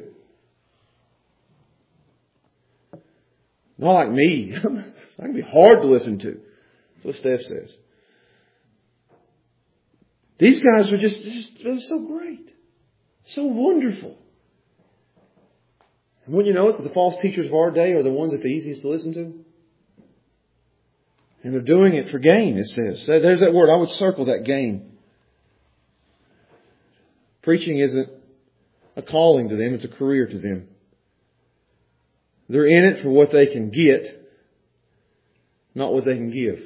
S1: Not like me. I can be hard to listen to. That's what Steph says. These guys were just so great. So wonderful. And wouldn't you know it, that the false teachers of our day are the ones that the easiest to listen to? And they're doing it for gain, it says. There's that word. I would circle that, gain. Preaching isn't a calling to them. It's a career to them. They're in it for what they can get, not what they can give.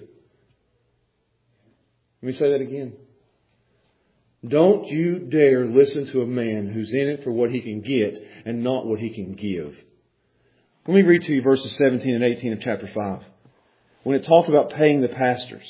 S1: Let me say that again. Don't you dare listen to a man who's in it for what he can get and not what he can give. Let me read to you verses 17 and 18 of chapter 5. When it talks about paying the pastors.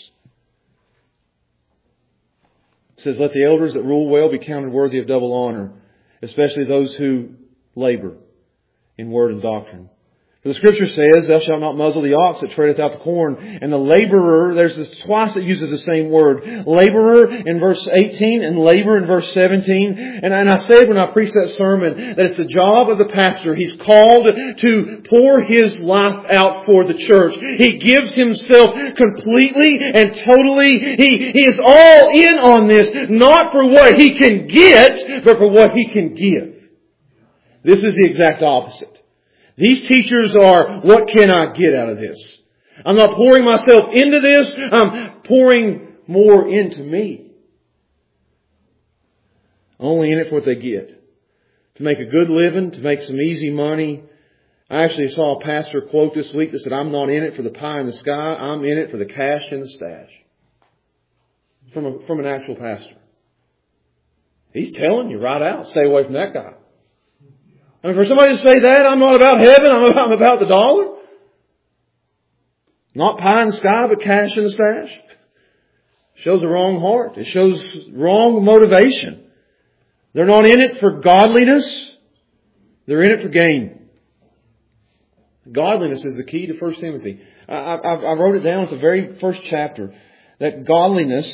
S1: It says, let the elders that rule well be counted worthy of double honor, especially those who labor in word and doctrine. For the Scripture says, thou shalt not muzzle the ox that treadeth out the corn. And the laborer, there's this twice it uses the same word. Laborer in verse 18 and labor in verse 17. And I said when I preached that sermon that it's the job of the pastor. He's called to pour his life out for the church. He gives himself completely and totally. He is all in on this, not for what he can get, but for what he can give. This is the exact opposite. These teachers are, what can I get out of this? I'm not pouring myself into this. I'm pouring more into me. only in it for what they get. To make a good living, to make some easy money. I actually saw a pastor quote this week that said, I'm not in it for the pie in the sky, I'm in it for the cash in the stash. From an actual pastor. He's telling you right out, stay away from that guy. I mean, for somebody to say that, I'm not about heaven, I'm about the dollar. Not pie in the sky, but cash in the stash. Shows a wrong heart. It shows wrong motivation. They're not in it for godliness. They're in it for gain. Godliness is the key to 1 Timothy. I wrote it down at the very first chapter that godliness,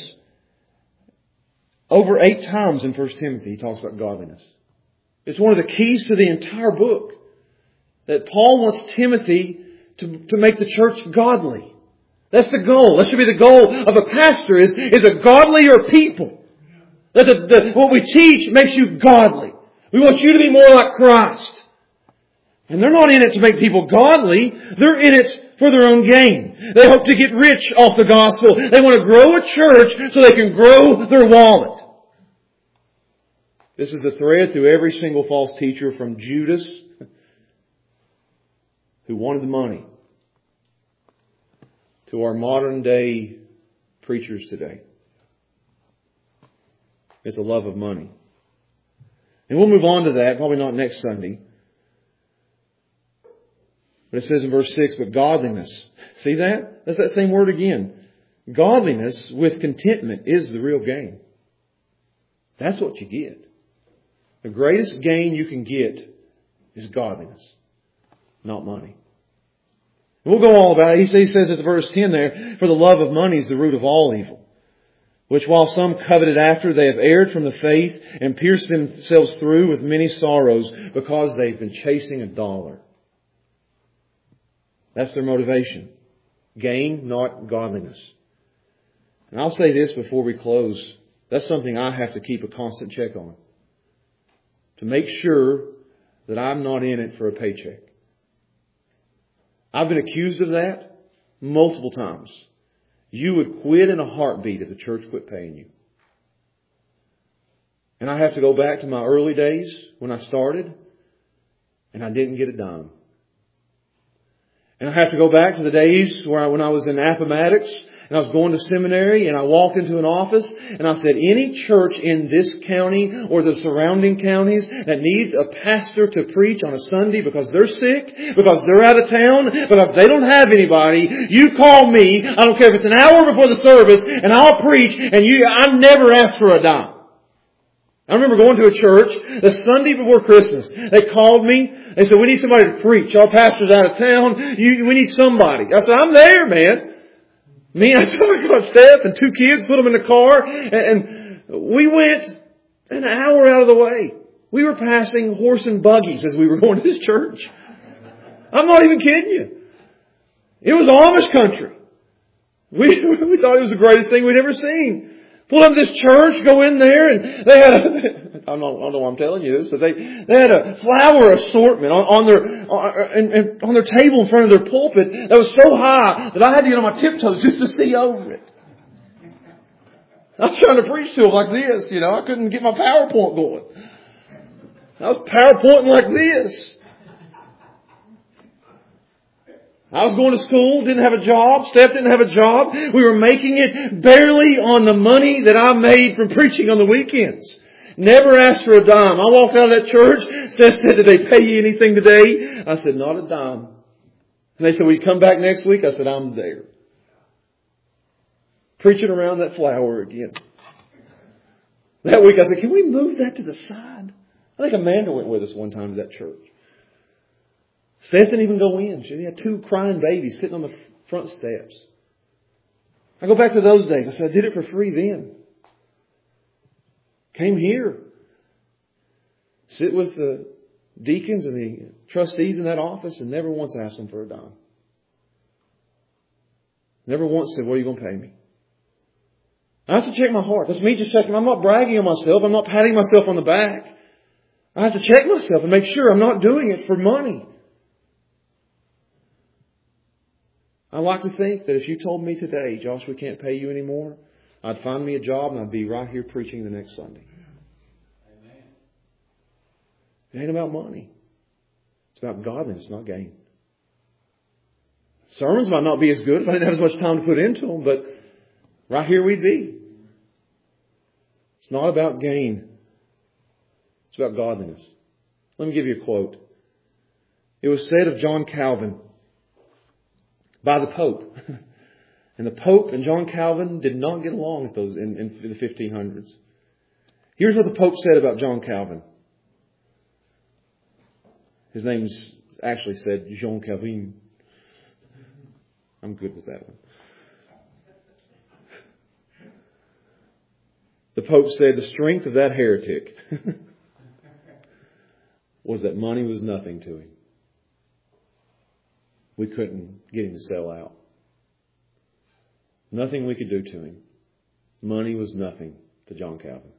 S1: over 8 times in 1 Timothy, he talks about godliness. It's one of the keys to the entire book. That Paul wants Timothy to make the church godly. That's the goal. That should be the goal of a pastor is a godlier people. That what we teach makes you godly. We want you to be more like Christ. And they're not in it to make people godly. They're in it for their own gain. They hope to get rich off the gospel. They want to grow a church so they can grow their wallet. This is a thread through every single false teacher from Judas, who wanted the money, to our modern day preachers today. It's a love of money. And we'll move on to that, probably not next Sunday. But it says in verse 6, but godliness. See that? That's that same word again. Godliness with contentment is the real gain. That's what you get. The greatest gain you can get is godliness, not money. And we'll go all about it. He says at verse 10 there, for the love of money is the root of all evil, which while some coveted after, they have erred from the faith and pierced themselves through with many sorrows because they've been chasing a dollar. That's their motivation. Gain, not godliness. And I'll say this before we close. That's something I have to keep a constant check on. To make sure that I'm not in it for a paycheck. I've been accused of that multiple times. You would quit in a heartbeat if the church quit paying you. And I have to go back to my early days when I started and I didn't get a dime. And I have to go back to the days when I was in Appomattox and I was going to seminary and I walked into an office and I said, any church in this county or the surrounding counties that needs a pastor to preach on a Sunday because they're sick, because they're out of town, because they don't have anybody, you call me. I don't care if it's an hour before the service and I'll preach and I never ask for a dime. I remember going to a church the Sunday before Christmas. They called me. They said, we need somebody to preach. Our pastor's out of town. We need somebody. I said, I'm there, man. I took my Steph and 2 kids, put them in the car, and we went an hour out of the way. We were passing horse and buggies as we were going to this church. I'm not even kidding you. It was Amish country. We thought it was the greatest thing we'd ever seen. Pull up this church, go in there, and they had I don't know why I'm telling you this, but they had a flower assortment on their table in front of their pulpit that was so high that I had to get on my tiptoes just to see over it. I was trying to preach to them like this, I couldn't get my PowerPoint going. I was PowerPointing like this. I was going to school, didn't have a job. Steph didn't have a job. We were making it barely on the money that I made from preaching on the weekends. Never asked for a dime. I walked out of that church. Steph said, did they pay you anything today? I said, not a dime. And they said, will you come back next week? I said, I'm there. Preaching around that flower again. That week I said, can we move that to the side? I think Amanda went with us one time to that church. Steph didn't even go in. She had 2 crying babies sitting on the front steps. I go back to those days. I said, I did it for free then. Came here. Sit with the deacons and the trustees in that office and never once asked them for a dime. Never once said, what are you going to pay me? I have to check my heart. That's me just checking. I'm not bragging on myself. I'm not patting myself on the back. I have to check myself and make sure I'm not doing it for money. I like to think that if you told me today, Josh, we can't pay you anymore, I'd find me a job and I'd be right here preaching the next Sunday. It ain't about money. It's about godliness, not gain. Sermons might not be as good if I didn't have as much time to put into them, but right here we'd be. It's not about gain. It's about godliness. Let me give you a quote. It was said of John Calvin by the Pope. And the Pope and John Calvin did not get along at those in the 1500s. Here's what the Pope said about John Calvin. His name's actually said Jean Calvin. I'm good with that one. The Pope said the strength of that heretic was that money was nothing to him. We couldn't get him to sell out. Nothing we could do to him. Money was nothing to John Calvin.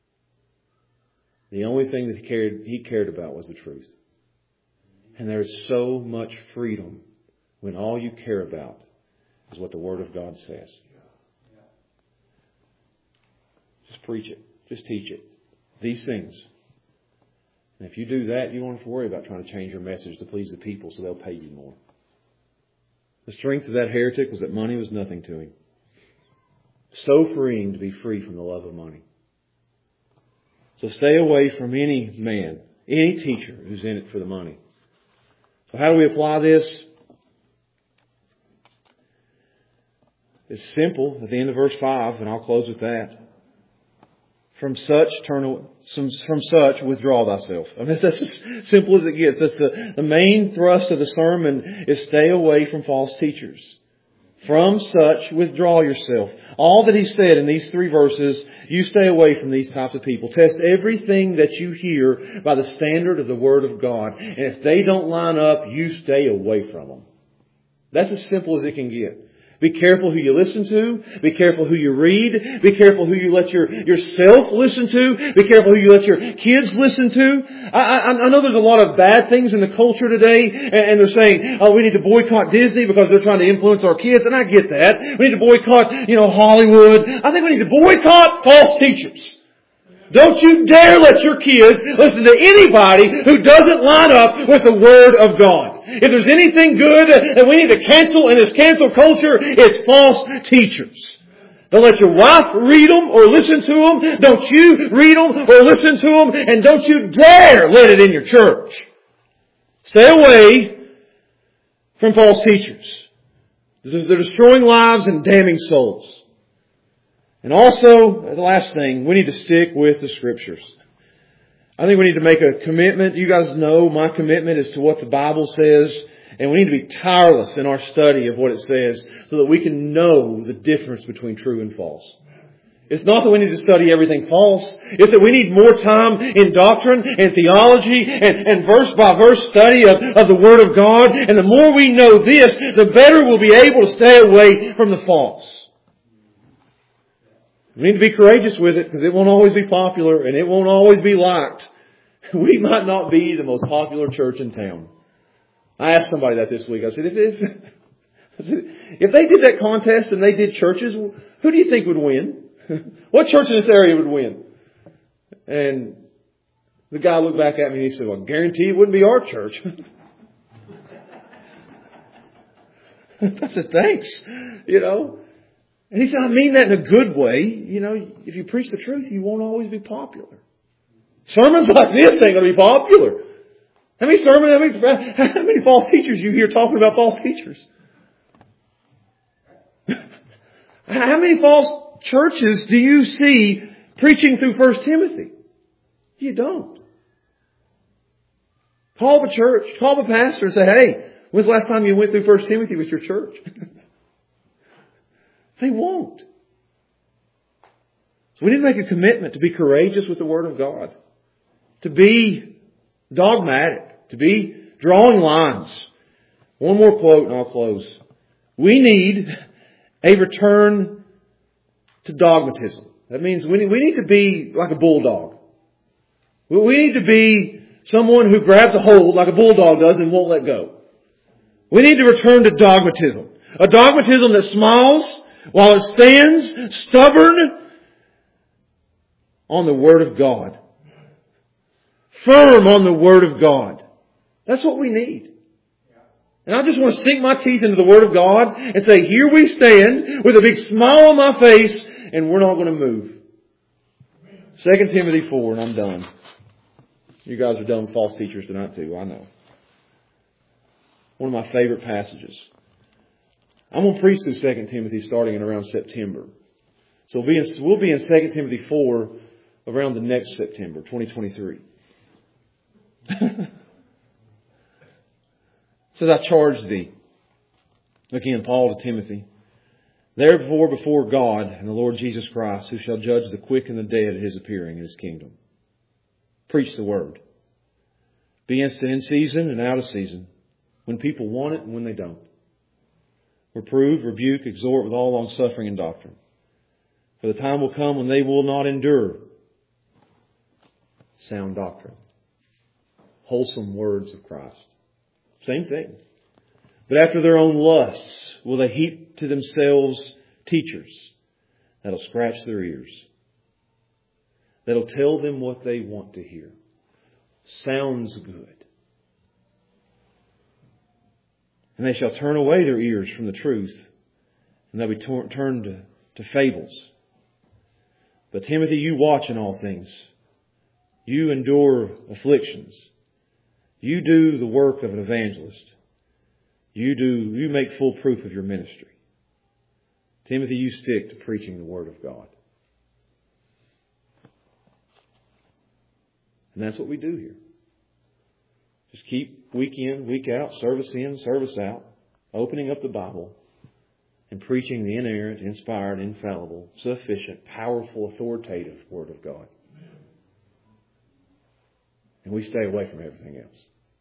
S1: The only thing that he cared about was the truth. And there is so much freedom when all you care about is what the Word of God says. Just preach it. Just teach it. These things. And if you do that, you don't have to worry about trying to change your message to please the people so they'll pay you more. The strength of that heretic was that money was nothing to him. So freeing to be free from the love of money. So stay away from any man, any teacher who's in it for the money. So how do we apply this? It's simple at the end of verse 5, and I'll close with that. From such withdraw thyself. I mean, that's as simple as it gets. That's the main thrust of the sermon is stay away from false teachers. From such withdraw yourself. All that he said in these 3 verses, you stay away from these types of people. Test everything that you hear by the standard of the Word of God. And if they don't line up, you stay away from them. That's as simple as it can get. Be careful who you listen to. Be careful who you read. Be careful who you let yourself listen to. Be careful who you let your kids listen to. I know there's a lot of bad things in the culture today, and they're saying, we need to boycott Disney because they're trying to influence our kids, and I get that. We need to boycott, Hollywood. I think we need to boycott false teachers. Don't you dare let your kids listen to anybody who doesn't line up with the Word of God. If there's anything good that we need to cancel in this cancel culture, it's false teachers. Don't let your wife read them or listen to them. Don't you read them or listen to them. And don't you dare let it in your church. Stay away from false teachers. They're destroying lives and damning souls. And also, the last thing, we need to stick with the Scriptures. I think we need to make a commitment. You guys know my commitment is to what the Bible says. And we need to be tireless in our study of what it says so that we can know the difference between true and false. It's not that we need to study everything false. It's that we need more time in doctrine and theology and verse by verse study of the Word of God. And the more we know this, the better we'll be able to stay away from the false. We need to be courageous with it because it won't always be popular and it won't always be liked. We might not be the most popular church in town. I asked somebody that this week. I said, if they did that contest and they did churches, who do you think would win? What church in this area would win? And the guy looked back at me and he said, well, I guarantee it wouldn't be our church. I said, thanks. And he said, I mean that in a good way. If you preach the truth, you won't always be popular. Sermons like this ain't going to be popular. How many false teachers you hear talking about false teachers? How many false churches do you see preaching through 1 Timothy? You don't. Call the church, call the pastor and say, hey, when's the last time you went through 1 Timothy with your church? They won't. So we need to make a commitment to be courageous with the Word of God. To be dogmatic. To be drawing lines. One more quote and I'll close. We need a return to dogmatism. That means we need to be like a bulldog. We need to be someone who grabs a hold like a bulldog does and won't let go. We need to return to dogmatism. A dogmatism that smiles while it stands stubborn on the Word of God. firm on the Word of God. That's what we need. And I just want to sink my teeth into the Word of God and say, here we stand with a big smile on my face, and we're not going to move. 2 Timothy 4, and I'm done. You guys are done with false teachers tonight too, I know. One of my favorite passages. I'm going to preach through 2 Timothy starting in around September. So we'll be in 2 Timothy 4 around the next September, 2023. Says, I charge thee, again, Paul to Timothy, therefore before God and the Lord Jesus Christ, who shall judge the quick and the dead at His appearing in His kingdom. Preach the Word. Be instant in season and out of season, when people want it and when they don't. Reprove, rebuke, exhort with all longsuffering and doctrine. For the time will come when they will not endure sound doctrine, wholesome words of Christ. Same thing. But after their own lusts will they heap to themselves teachers that'll scratch their ears, that'll tell them what they want to hear. Sounds good. And they shall turn away their ears from the truth, and they'll be turned to fables. But Timothy, you watch in all things. You endure afflictions. You do the work of an evangelist. You make full proof of your ministry. Timothy, you stick to preaching the Word of God. And that's what we do here. Just keep week in, week out, service in, service out, opening up the Bible and preaching the inerrant, inspired, infallible, sufficient, powerful, authoritative Word of God. And we stay away from everything else.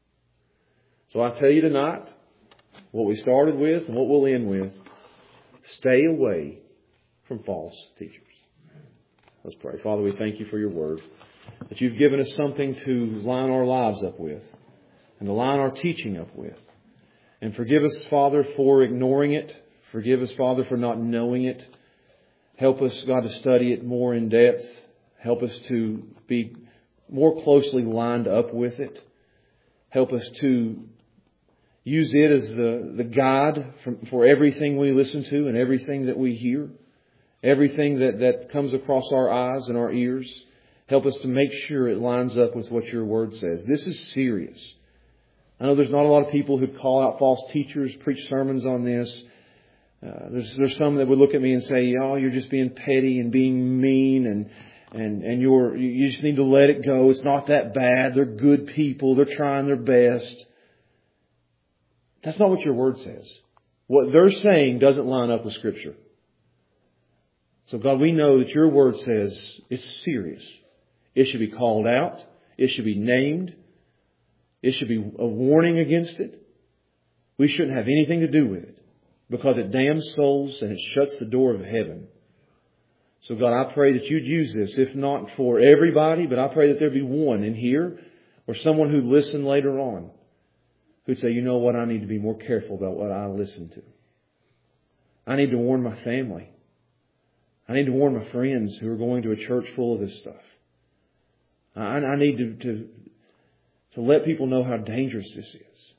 S1: So I tell you tonight, what we started with and what we'll end with, stay away from false teachers. Let's pray. Father, we thank you for your Word, that you've given us something to line our lives up with and to line our teaching up with. And forgive us, Father, for ignoring it. Forgive us, Father, for not knowing it. Help us, God, to study it more in depth. Help us to be more closely lined up with it. Help us to use it as the guide for everything we listen to and everything that we hear. Everything that comes across our eyes and our ears. Help us to make sure it lines up with what your Word says. This is serious. I know there's not a lot of people who call out false teachers, preach sermons on this. There's some that would look at me and say, "Oh, you're just being petty and being mean, and you just need to let it go. It's not that bad. They're good people. They're trying their best." That's not what your Word says. What they're saying doesn't line up with Scripture. So God, we know that your Word says it's serious. It should be called out. It should be named. It should be a warning against it. We shouldn't have anything to do with it because it damns souls and it shuts the door of heaven. So God, I pray that you'd use this, if not for everybody, but I pray that there be one in here or someone who'd listen later on who'd say, you know what, I need to be more careful about what I listen to. I need to warn my family. I need to warn my friends who are going to a church full of this stuff. I need to let people know how dangerous this is.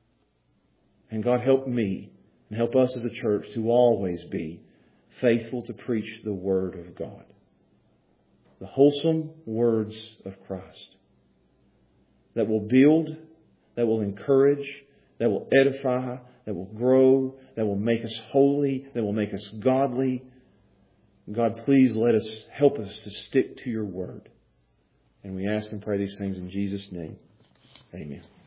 S1: And God, help me and help us as a church to always be faithful to preach the Word of God. The wholesome words of Christ that will build, that will encourage, that will edify, that will grow, that will make us holy, that will make us godly. God, please help us to stick to your Word. And we ask and pray these things in Jesus' name. Amen.